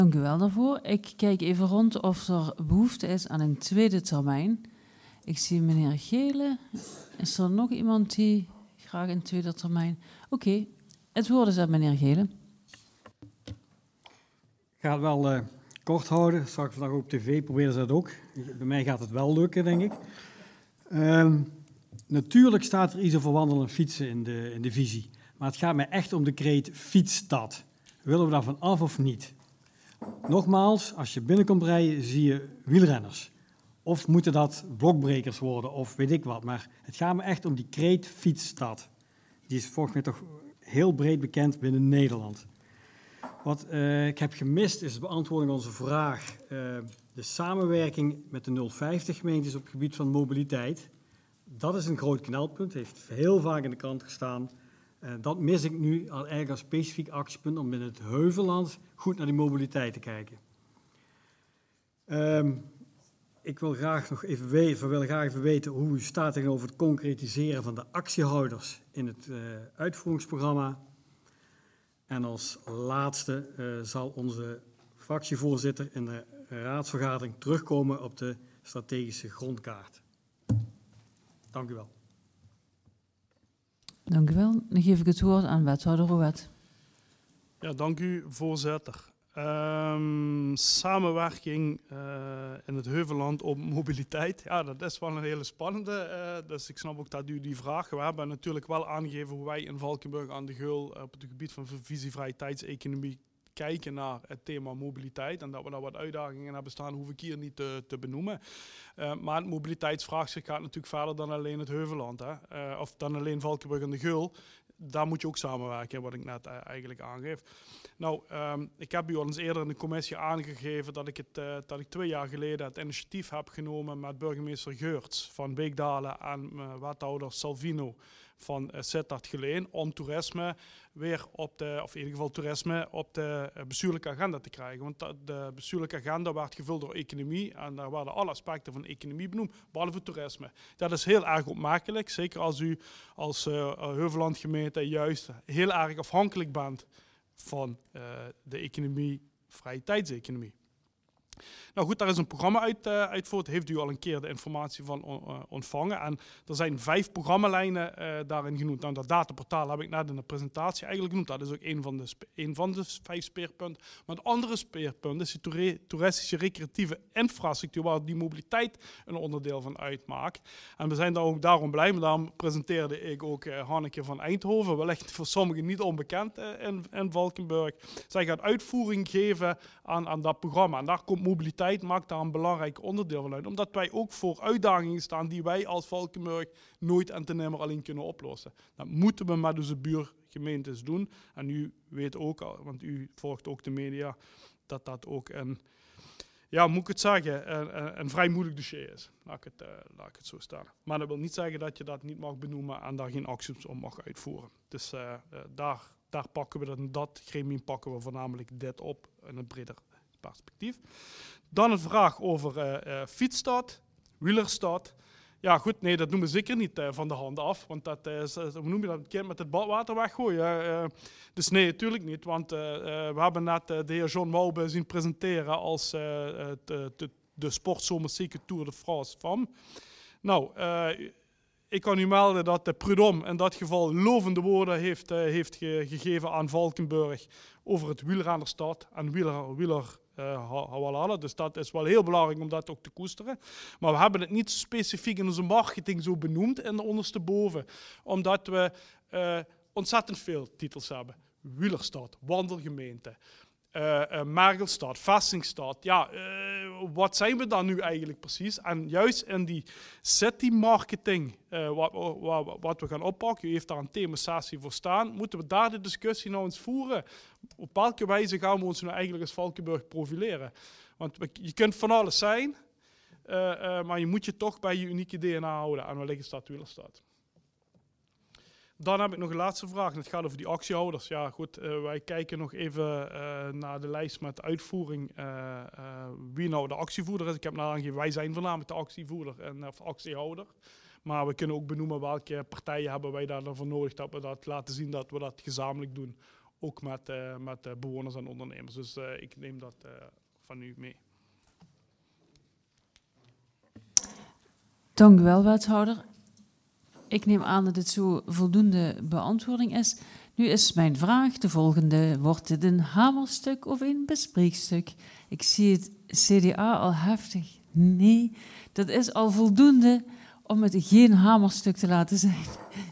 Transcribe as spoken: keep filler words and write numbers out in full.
Dank u wel daarvoor. Ik kijk even rond of er behoefte is aan een tweede termijn. Ik zie meneer Gele. Is er nog iemand die graag een tweede termijn... Oké, okay. Het woord is aan meneer Gele. Ik ga het wel uh, kort houden. Straks vandaag op tv proberen ze dat ook. Bij mij gaat het wel lukken, denk ik. Uh, natuurlijk staat er iets over wandelen en fietsen in de, in de visie. Maar het gaat mij echt om de kreet fietsstad. Willen we daarvan af of niet? Nogmaals, als je binnenkomt rijden, zie je wielrenners. Of moeten dat blokbrekers worden, of weet ik wat. Maar het gaat me echt om die kreet fietsstad. Die is volgens mij toch heel breed bekend binnen Nederland. Wat uh, ik heb gemist is de beantwoording aan onze vraag. Uh, de samenwerking met de nul vijftig gemeentes op het gebied van mobiliteit. Dat is een groot knelpunt, heeft heel vaak in de krant gestaan. Uh, dat mis ik nu al eigenlijk als specifiek actiepunt om binnen het Heuvelland goed naar die mobiliteit te kijken. Um, ik wil graag nog even weten, wil graag even weten hoe u staat tegenover het concretiseren van de actiehouders in het uh, uitvoeringsprogramma. En als laatste uh, zal onze fractievoorzitter in de raadsvergadering terugkomen op de strategische grondkaart. Dank u wel. Dank u wel. Dan geef ik het woord aan wethouder Rouwet. Ja, dank u, voorzitter. Um, samenwerking uh, in het Heuvelland op mobiliteit, ja, dat is wel een hele spannende. Uh, dus ik snap ook dat u die vraag. We hebben natuurlijk wel aangegeven hoe wij in Valkenburg aan de Geul uh, op het gebied van visievrije tijdseconomie kijken naar het thema mobiliteit. En dat we daar wat uitdagingen hebben staan, hoef ik hier niet te, te benoemen. Uh, maar het mobiliteitsvraagstuk gaat natuurlijk verder dan alleen het Heuvelland. Hè? Uh, of dan alleen Valkenburg en de Geul. Daar moet je ook samenwerken, wat ik net uh, eigenlijk aangeef. Nou, um, ik heb u al eens eerder in de commissie aangegeven dat ik, het, uh, dat ik twee jaar geleden het initiatief heb genomen met burgemeester Geurts van Beekdalen en uh, wethouder Salvino van uh, Sittard-Geleen om toerisme weer op de, of in ieder geval toerisme op de uh, bestuurlijke agenda te krijgen. Want de, de bestuurlijke agenda werd gevuld door economie en daar werden alle aspecten van economie benoemd, behalve toerisme. Dat is heel erg opmerkelijk, zeker als u als uh, Heuvelland gemeente juist heel erg afhankelijk bent van uh, de economie, vrije tijdseconomie. Nou goed, daar is een programma uit, uh, uit voort. Heeft u al een keer de informatie van uh, ontvangen. En er zijn vijf programmalijnen uh, daarin genoemd. Nou, dat dataportaal heb ik net in de presentatie eigenlijk genoemd. Dat is ook een van de, een van de vijf speerpunten. Maar het andere speerpunt is de toeristische recreatieve infrastructuur, waar die mobiliteit een onderdeel van uitmaakt. En we zijn daar ook daarom blij. Maar daarom presenteerde ik ook uh, Hanneke van Eindhoven, wellicht voor sommigen niet onbekend uh, in, in Valkenburg. Zij gaat uitvoering geven aan, aan dat programma. En daar komt mobiliteit maakt daar een belangrijk onderdeel van uit. Omdat wij ook voor uitdagingen staan die wij als Valkenburg nooit en ten nimmer alleen kunnen oplossen. Dat moeten we met onze buurgemeentes doen. En u weet ook, want u volgt ook de media, dat dat ook een, ja, moet ik het zeggen, een, een vrij moeilijk dossier is. Laat ik, het, uh, laat ik het zo staan. Maar dat wil niet zeggen dat je dat niet mag benoemen en daar geen acties om mag uitvoeren. Dus uh, uh, daar, daar pakken we dat, in dat gremium pakken we voornamelijk dit op in een breder perspectief. Dan een vraag over uh, uh, fietsstad, wielerstad. Ja goed, nee, dat doen we zeker niet uh, van de hand af, want dat is, uh, hoe noem je dat, een kind met het badwater weggooien. Uh, dus nee, natuurlijk niet, want uh, uh, we hebben net uh, de heer John Maube zien presenteren als uh, de, de, de sportzomercycle Tour de France van. Nou, uh, ik kan u melden dat de Prud'homme in dat geval lovende woorden heeft, uh, heeft ge gegeven aan Valkenburg over het wielrennerstad en wieler, wieler Uh, dus dat is wel heel belangrijk om dat ook te koesteren. Maar we hebben het niet specifiek in onze marketing zo benoemd in de onderste boven, omdat we uh, ontzettend veel titels hebben. Wielerstad, wandelgemeente, uh, uh, Mergelstad, Vestingstad. Ja, uh, wat zijn we dan nu eigenlijk precies? En juist in die city marketing, uh, wat, wat, wat we gaan oppakken, u heeft daar een themasessie voor staan, moeten we daar de discussie nou eens voeren. Op welke wijze gaan we ons nou eigenlijk als Valkenburg profileren? Want je kunt van alles zijn, uh, uh, maar je moet je toch bij je unieke D N A houden. En wellicht is dat wielerstad. Dan heb ik nog een laatste vraag. Het gaat over die actiehouders. Ja, goed, uh, wij kijken nog even uh, naar de lijst met uitvoering. Uh, uh, wie nou de actievoerder is. Ik heb net aangegeven, wij zijn voornamelijk de actievoerder en of actiehouder. Maar we kunnen ook benoemen welke partijen hebben wij daarvoor nodig dat we dat laten zien dat we dat gezamenlijk doen ook met, uh, met uh, bewoners en ondernemers. Dus uh, ik neem dat uh, van u mee. Dank u wel, wethouder. Ik neem aan dat dit zo voldoende beantwoording is. Nu is mijn vraag de volgende. Wordt dit een hamerstuk of een bespreekstuk? Ik zie het C D A al heftig. Nee, dat is al voldoende om het geen hamerstuk te laten zijn.